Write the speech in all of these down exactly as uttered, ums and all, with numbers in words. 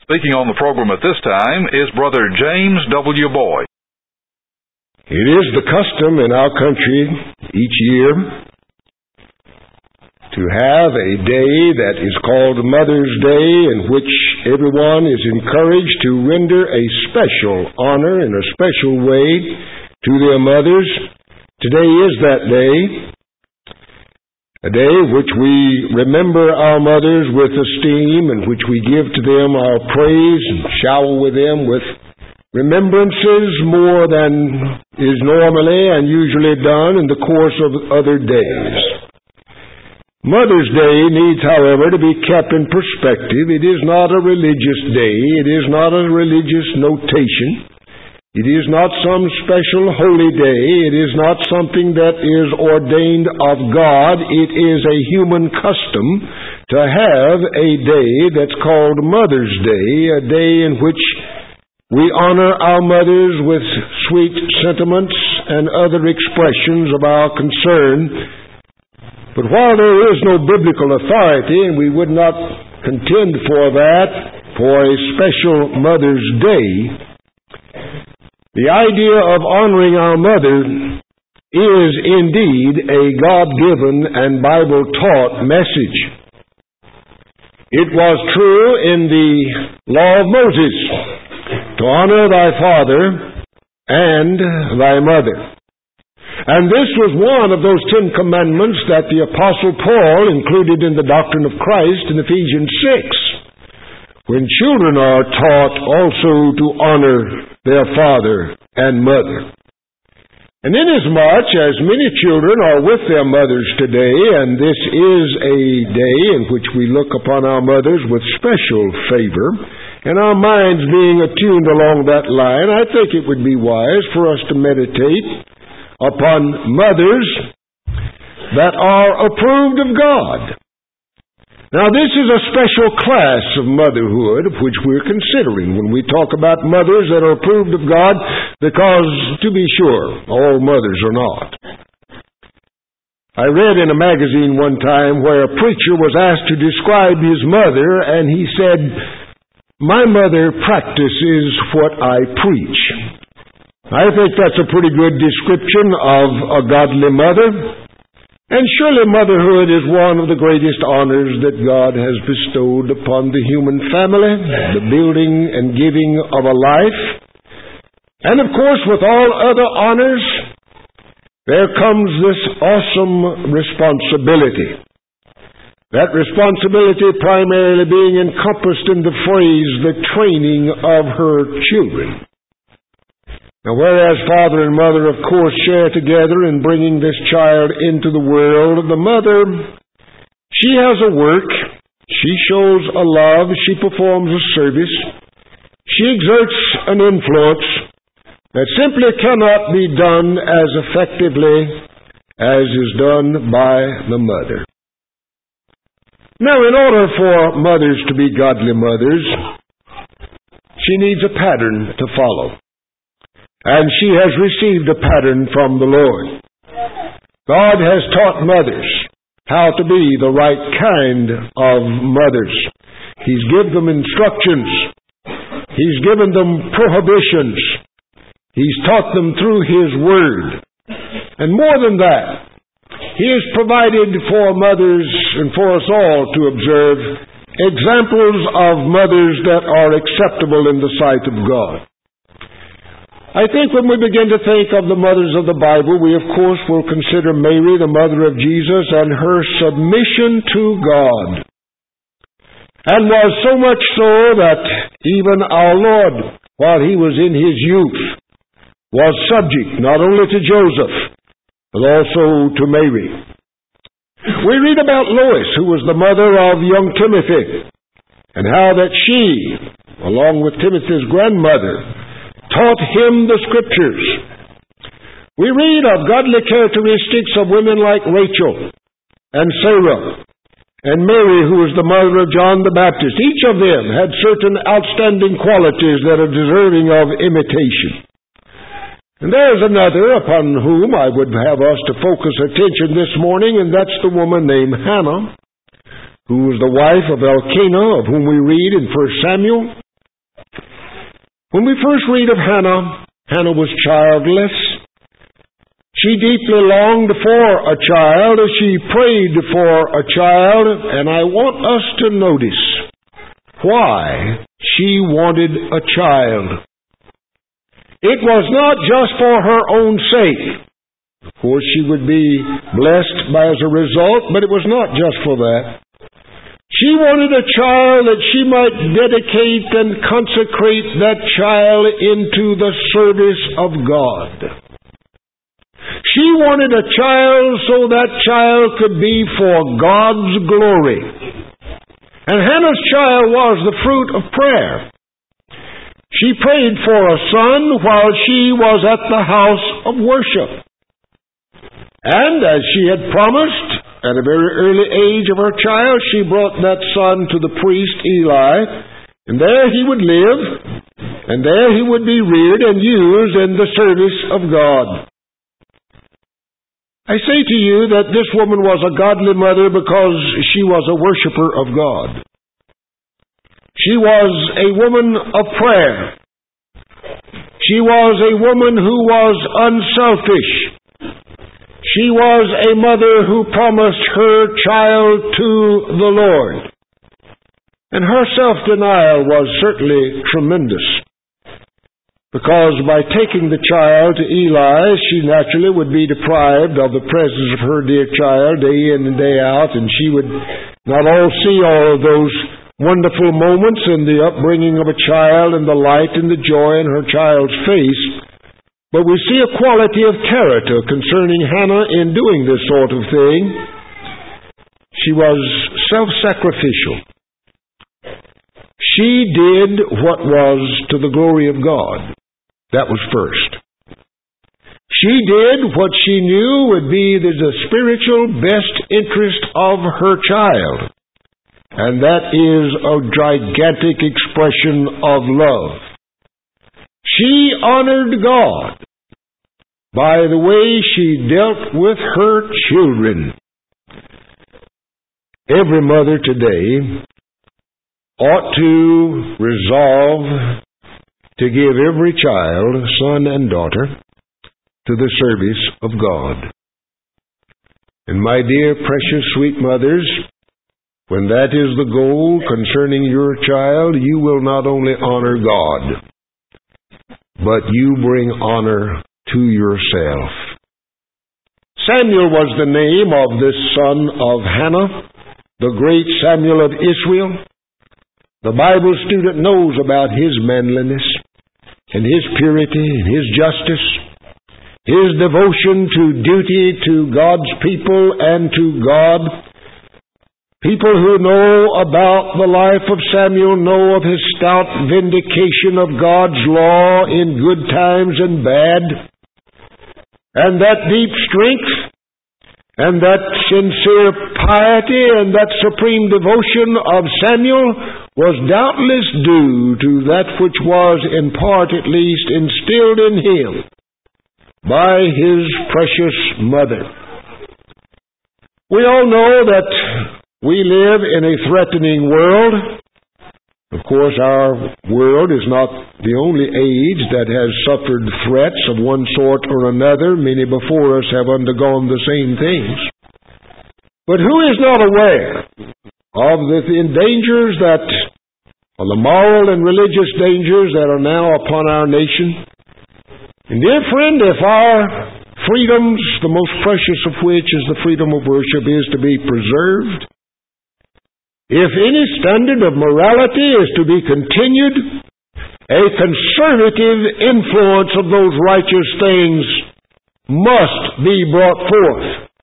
Speaking on the program at this time is Brother James W. Boyd. It is the custom in our country each year to have a day that is called Mother's Day, in which everyone is encouraged to render a special honor in a special way to their mothers. Today is that day, a day which we remember our mothers with esteem, and which we give to them our praise and shower with them with remembrances more than is normally and usually done in the course of other days. Mother's Day needs, however, to be kept in perspective. It is not a religious day. It is not a religious notation. It is not some special holy day. It is not something that is ordained of God. It is a human custom to have a day that's called Mother's Day, a day in which we honor our mothers with sweet sentiments and other expressions of our concern. But while there is no biblical authority, and we would not contend for that, for a special Mother's Day, the idea of honoring our mother is indeed a God-given and Bible-taught message. It was true in the law of Moses to honor thy father and thy mother. And this was one of those Ten Commandments that the Apostle Paul included in the doctrine of Christ in Ephesians six, when children are taught also to honor their father and mother. And inasmuch as many children are with their mothers today, and this is a day in which we look upon our mothers with special favor, and our minds being attuned along that line, I think it would be wise for us to meditate upon mothers that are approved of God. Now, this is a special class of motherhood of which we're considering when we talk about mothers that are approved of God, because, to be sure, all mothers are not. I read in a magazine one time where a preacher was asked to describe his mother, and he said, "My mother practices what I preach." I think that's a pretty good description of a godly mother. And surely motherhood is one of the greatest honors that God has bestowed upon the human family, the building and giving of a life. And of course, with all other honors, there comes this awesome responsibility. That responsibility primarily being encompassed in the phrase, the training of her children. Now, whereas father and mother, of course, share together in bringing this child into the world, the mother, she has a work, she shows a love, she performs a service, she exerts an influence that simply cannot be done as effectively as is done by the mother. Now, in order for mothers to be godly mothers, she needs a pattern to follow. And she has received a pattern from the Lord. God has taught mothers how to be the right kind of mothers. He's given them instructions. He's given them prohibitions. He's taught them through His Word. And more than that, He has provided for mothers and for us all to observe examples of mothers that are acceptable in the sight of God. I think when we begin to think of the mothers of the Bible, we of course will consider Mary, the mother of Jesus, and her submission to God. And was so much so that even our Lord, while He was in His youth, was subject not only to Joseph, but also to Mary. We read about Lois, who was the mother of young Timothy, and how that she, along with Timothy's grandmother, taught him the Scriptures. We read of godly characteristics of women like Rachel and Sarah and Mary, who was the mother of John the Baptist. Each of them had certain outstanding qualities that are deserving of imitation. And there's another upon whom I would have us to focus attention this morning, and that's the woman named Hannah, who was the wife of Elkanah, of whom we read in First Samuel. When we first read of Hannah, Hannah was childless. She deeply longed for a child. She prayed for a child. And I want us to notice why she wanted a child. It was not just for her own sake. Of course, she would be blessed by as a result, but it was not just for that. She wanted a child that she might dedicate and consecrate that child into the service of God. She wanted a child so that child could be for God's glory. And Hannah's child was the fruit of prayer. She prayed for a son while she was at the house of worship. And as she had promised, at a very early age of her child, she brought that son to the priest Eli, and there he would live, and there he would be reared and used in the service of God. I say to you that this woman was a godly mother because she was a worshiper of God. She was a woman of prayer. She was a woman who was unselfish. She was a mother who promised her child to the Lord. And her self-denial was certainly tremendous. Because by taking the child to Eli, she naturally would be deprived of the presence of her dear child day in and day out, and she would not all see all of those wonderful moments in the upbringing of a child and the light and the joy in her child's face. But we see a quality of character concerning Hannah in doing this sort of thing. She was self-sacrificial. She did what was to the glory of God. That was first. She did what she knew would be the, the spiritual best interest of her child. And that is a gigantic expression of love. She honored God by the way she dealt with her children. Every mother today ought to resolve to give every child, son and daughter, to the service of God. And my dear, precious, sweet mothers, when that is the goal concerning your child, you will not only honor God, but you bring honor to yourself. Samuel was the name of this son of Hannah, the great Samuel of Israel. The Bible student knows about his manliness and his purity and his justice, his devotion to duty to God's people and to God. People who know about the life of Samuel know of his stout vindication of God's law in good times and bad. And that deep strength, and that sincere piety, and that supreme devotion of Samuel was doubtless due to that which was, in part at least, instilled in him by his precious mother. We all know that we live in a threatening world. Of course, our world is not the only age that has suffered threats of one sort or another. Many before us have undergone the same things. But who is not aware of the dangers that, or the moral and religious dangers that are now upon our nation? And dear friend, if our freedoms, the most precious of which is the freedom of worship, is to be preserved, if any standard of morality is to be continued, a conservative influence of those righteous things must be brought forth.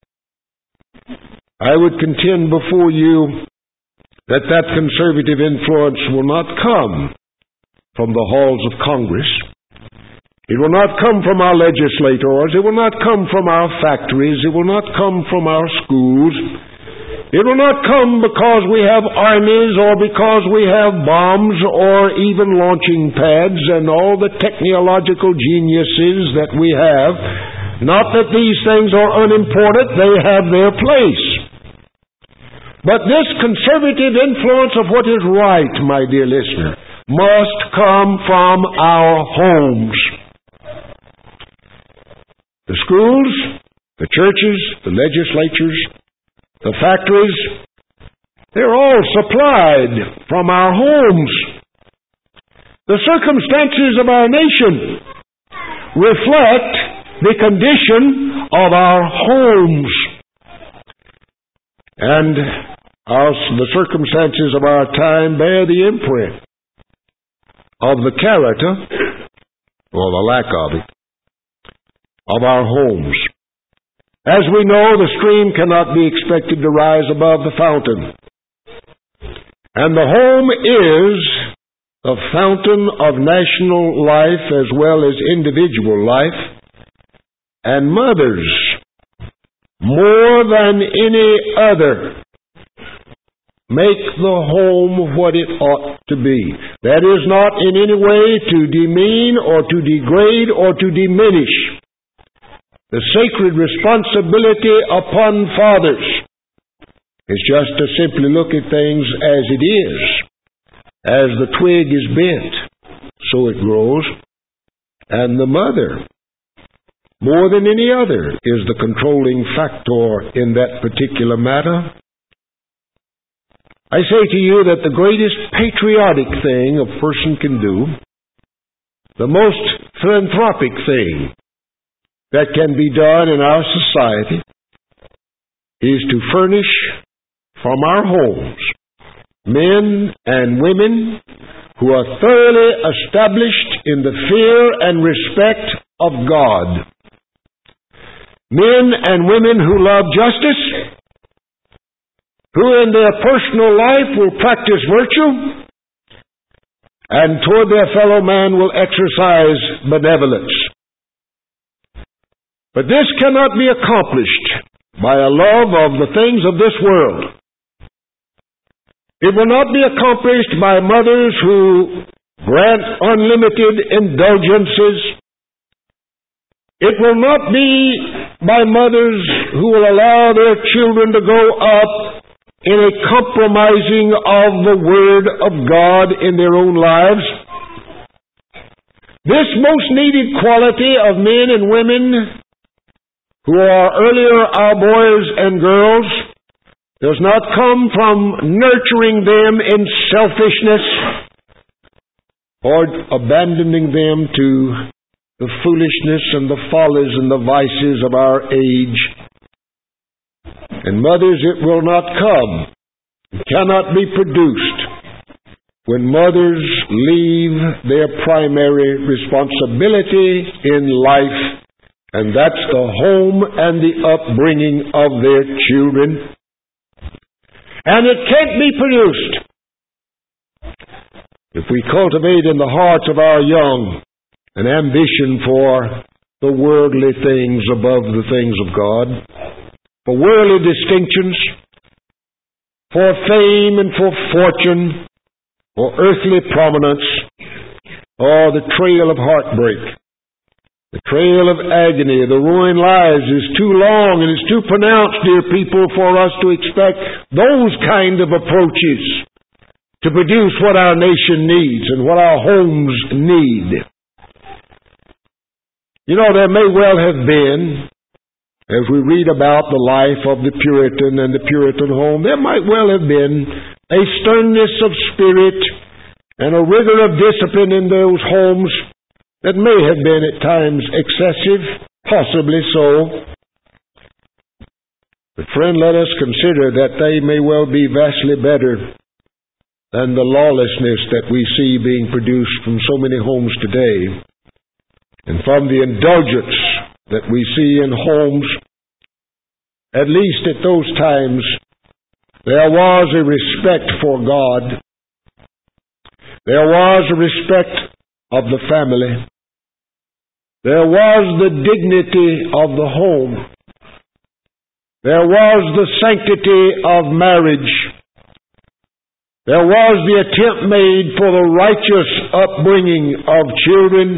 I would contend before you that that conservative influence will not come from the halls of Congress. It will not come from our legislators. It will not come from our factories. It will not come from our schools. It will not come because we have armies or because we have bombs or even launching pads and all the technological geniuses that we have. Not that these things are unimportant, they have their place. But this conservative influence of what is right, my dear listener, must come from our homes. The schools, the churches, the legislatures, the factories, they're all supplied from our homes. The circumstances of our nation reflect the condition of our homes. And our, the circumstances of our time bear the imprint of the character, or the lack of it, of our homes. As we know, the stream cannot be expected to rise above the fountain. And the home is the fountain of national life as well as individual life. And mothers, more than any other, make the home what it ought to be. That is not in any way to demean or to degrade or to diminish the sacred responsibility upon fathers. It's just to simply look at things as it is. As the twig is bent, so it grows. And the mother, more than any other, is the controlling factor in that particular matter. I say to you that the greatest patriotic thing a person can do, the most philanthropic thing that can be done in our society, is to furnish from our homes men and women who are thoroughly established in the fear and respect of God. Men and women who love justice, who in their personal life will practice virtue, and toward their fellow man will exercise benevolence. But this cannot be accomplished by a love of the things of this world. It will not be accomplished by mothers who grant unlimited indulgences. It will not be by mothers who will allow their children to grow up in a compromising of the Word of God in their own lives. This most needed quality of men and women who are earlier our boys and girls does not come from nurturing them in selfishness or abandoning them to the foolishness and the follies and the vices of our age. And mothers, it will not come, it cannot be produced when mothers leave their primary responsibility in life, and that's the home and the upbringing of their children. And it can't be produced if we cultivate in the hearts of our young an ambition for the worldly things above the things of God, for worldly distinctions, for fame and for fortune, for earthly prominence, or the trail of heartbreak. The trail of agony, the ruined lives is too long and it's too pronounced, dear people, for us to expect those kind of approaches to produce what our nation needs and what our homes need. You know, there may well have been, as we read about the life of the Puritan and the Puritan home, there might well have been a sternness of spirit and a rigor of discipline in those homes that may have been at times excessive, possibly so. But friend, let us consider that they may well be vastly better than the lawlessness that we see being produced from so many homes today, and from the indulgence that we see in homes. At least at those times, there was a respect for God. There was a respect of the family. There was the dignity of the home. There was the sanctity of marriage. There was the attempt made for the righteous upbringing of children.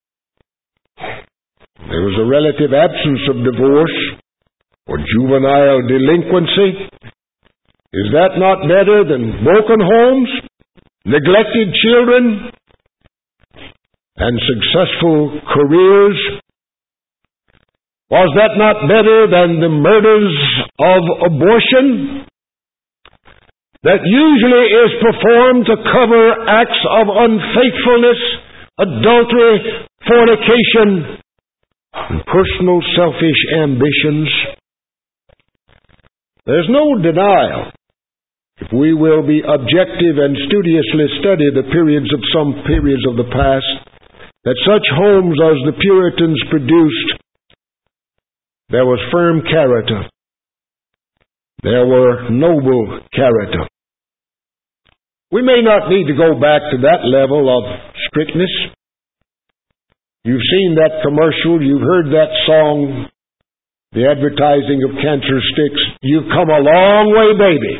There was a relative absence of divorce or juvenile delinquency. Is that not better than broken homes? neglected children, and successful careers? Was that not better than the murders of abortion that usually is performed to cover acts of unfaithfulness, adultery, fornication, and personal selfish ambitions? There's no denial, if we will be objective and studiously study the periods of some periods of the past, that such homes as the Puritans produced, there was firm character. There were noble character. We may not need to go back to that level of strictness. You've seen that commercial. You've heard that song, the advertising of cancer sticks. You've come a long way, baby.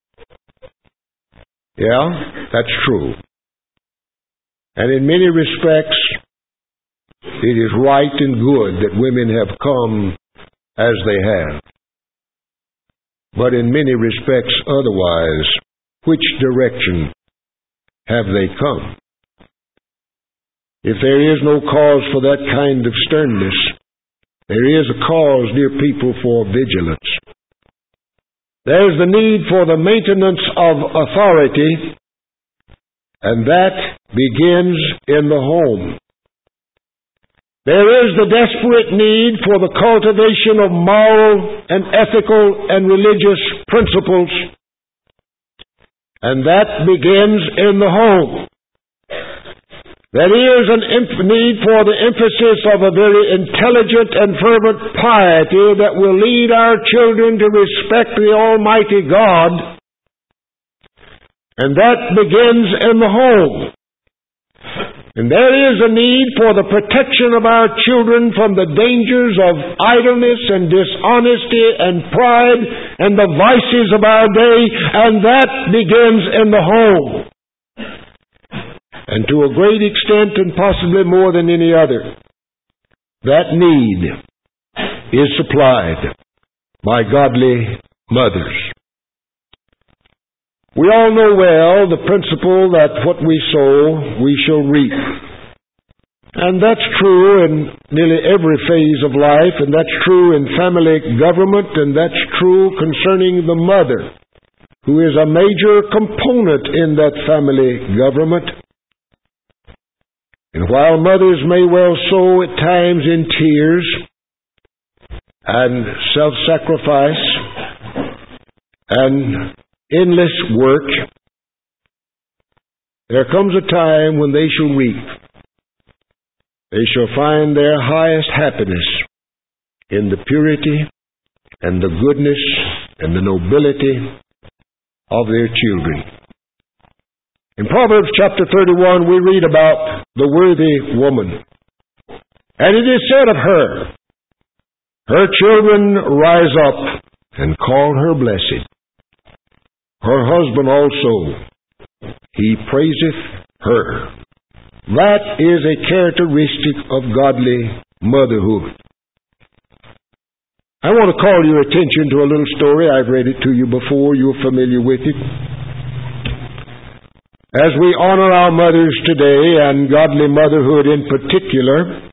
Yeah, that's true. And in many respects, it is right and good that women have come as they have. But in many respects otherwise, which direction have they come? If there is no cause for that kind of sternness, there is a cause, dear people, for vigilance. There's the need for the maintenance of authority, and that begins in the home. There is the desperate need for the cultivation of moral and ethical and religious principles, and that begins in the home. There is an imp- need for the emphasis of a very intelligent and fervent piety that will lead our children to respect the Almighty God, and that begins in the home. And there is a need for the protection of our children from the dangers of idleness and dishonesty and pride and the vices of our day, and that begins in the home. And to a great extent, and possibly more than any other, that need is supplied by godly mothers. We all know well the principle that what we sow, we shall reap. And that's true in nearly every phase of life, and that's true in family government, and that's true concerning the mother, who is a major component in that family government. And while mothers may well sow at times in tears and self-sacrifice and endless work, there comes a time when they shall reap. They shall find their highest happiness in the purity and the goodness and the nobility of their children. In Proverbs chapter thirty-one, we read about the worthy woman. And it is said of her, her children rise up and call her blessed. Her husband also, he praiseth her. That is a characteristic of godly motherhood. I want to call your attention to a little story. I've read it to you before. You're familiar with it. As we honor our mothers today, and godly motherhood in particular,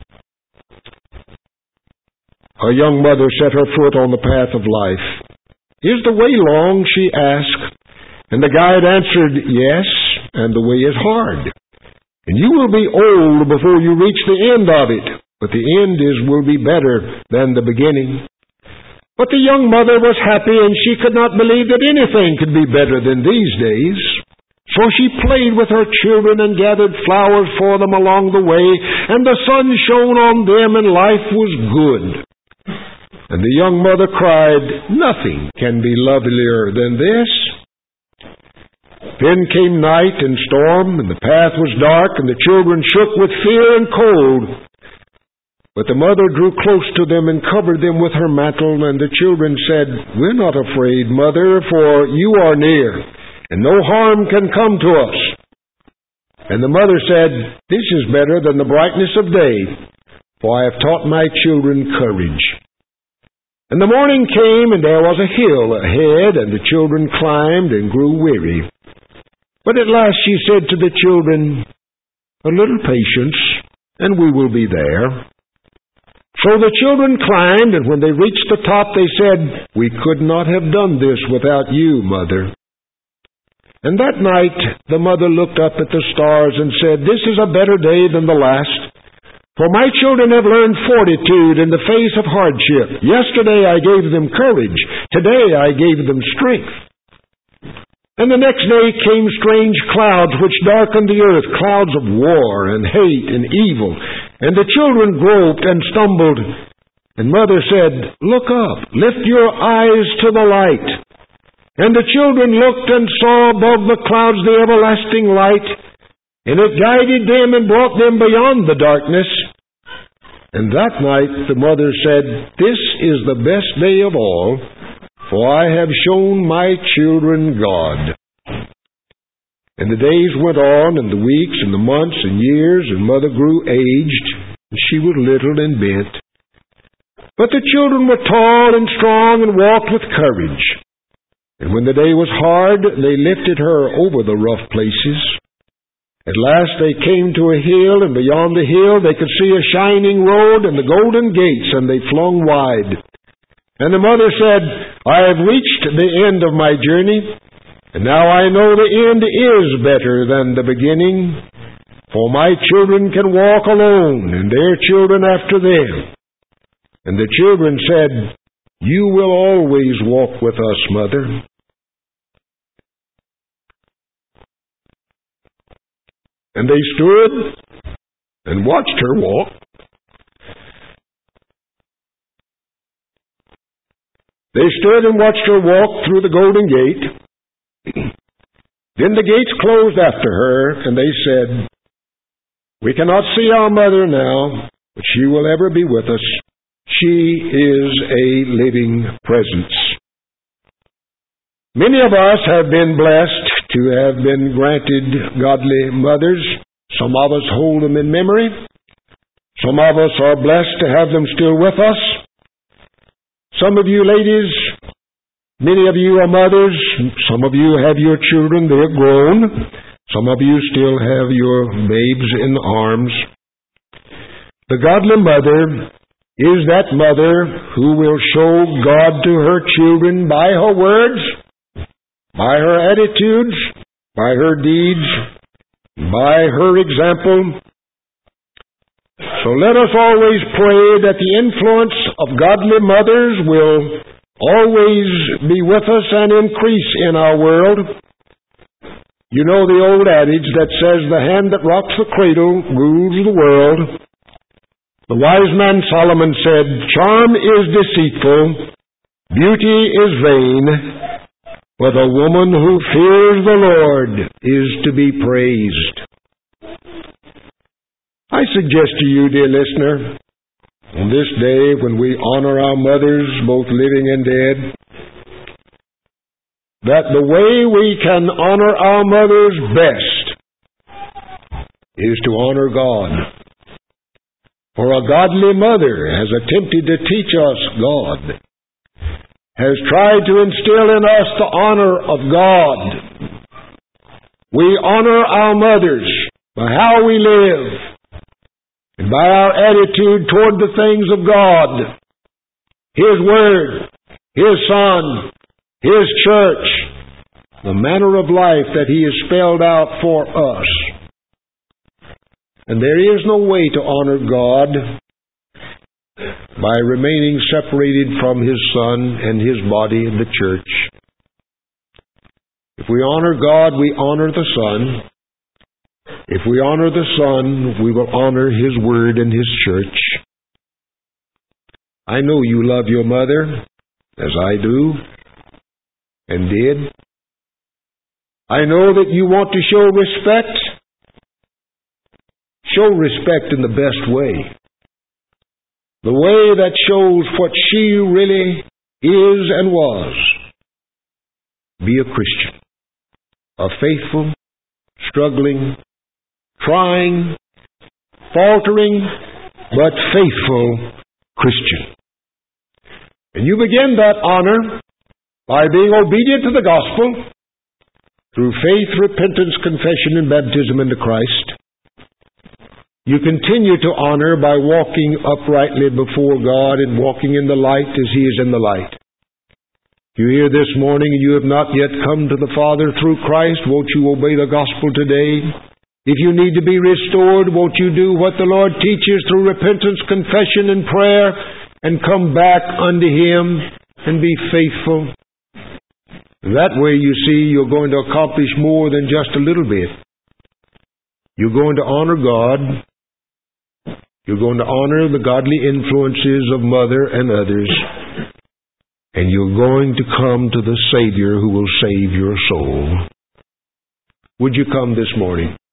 a young mother set her foot on the path of life. Is the way long, she asked, and the guide answered, yes, and the way is hard. And you will be old before you reach the end of it, but the end is will be better than the beginning. But the young mother was happy, and she could not believe that anything could be better than these days. So she played with her children and gathered flowers for them along the way, and the sun shone on them, and life was good. And the young mother cried, nothing can be lovelier than this. Then came night and storm, and the path was dark, and the children shook with fear and cold. But the mother drew close to them and covered them with her mantle, and the children said, we're not afraid, mother, for you are near, and no harm can come to us. And the mother said, this is better than the brightness of day, for I have taught my children courage. And the morning came, and there was a hill ahead, and the children climbed and grew weary. But at last she said to the children, "A little patience, and we will be there." So the children climbed, and when they reached the top, they said, "We could not have done this without you, Mother." And that night the mother looked up at the stars and said, "This is a better day than the last, for my children have learned fortitude in the face of hardship. Yesterday I gave them courage. Today I gave them strength." And the next day came strange clouds which darkened the earth, clouds of war and hate and evil. And the children groped and stumbled. And Mother said, "Look up, lift your eyes to the light." And the children looked and saw above the clouds the everlasting light, and it guided them and brought them beyond the darkness. And that night the mother said, "This is the best day of all, for I have shown my children God." And the days went on, and the weeks, and the months, and years, and Mother grew aged, and she was little and bent. But the children were tall and strong, and walked with courage. And when the day was hard, they lifted her over the rough places. At last they came to a hill, and beyond the hill they could see a shining road and the golden gates, and they flung wide. And the mother said, "I have reached the end of my journey, and now I know the end is better than the beginning, for my children can walk alone, and their children after them." And the children said, "You will always walk with us, Mother." And they stood and watched her walk. They stood and watched her walk through the golden gate. Then the gates closed after her, and they said, "We cannot see our mother now, but she will ever be with us. She is a living presence." Many of us have been blessed to have been granted godly mothers. Some of us hold them in memory. Some of us are blessed to have them still with us. Some of you ladies, many of you are mothers. Some of you have your children, they're grown. Some of you still have your babes in arms. The godly mother is that mother who will show God to her children by her words, by her attitudes, by her deeds, by her example. So let us always pray that the influence of godly mothers will always be with us and increase in our world. You know the old adage that says, "The hand that rocks the cradle rules the world." The wise man Solomon said, "Charm is deceitful, beauty is vain, but a woman who fears the Lord is to be praised." I suggest to you, dear listener, on this day when we honor our mothers, both living and dead, that the way we can honor our mothers best is to honor God. For a godly mother has attempted to teach us God, has tried to instill in us the honor of God. We honor our mothers by how we live and by our attitude toward the things of God, His Word, His Son, His church, the manner of life that He has spelled out for us. And there is no way to honor God by remaining separated from His Son and His body in the church. If we honor God, we honor the Son. If we honor the Son, we will honor His Word and His church. I know you love your mother, as I do, and did. I know that you want to show respect. Show respect in the best way. The way that shows what she really is and was. Be a Christian. A faithful, struggling, trying, faltering, but faithful Christian. And you begin that honor by being obedient to the gospel through faith, repentance, confession, and baptism into Christ. You continue to honor by walking uprightly before God and walking in the light as He is in the light. You hear this morning and you have not yet come to the Father through Christ, won't you obey the gospel today? If you need to be restored, won't you do what the Lord teaches through repentance, confession, and prayer, and come back unto Him and be faithful? That way, you see, you're going to accomplish more than just a little bit. You're going to honor God. You're going to honor the godly influences of mother and others. And you're going to come to the Savior who will save your soul. Would you come this morning?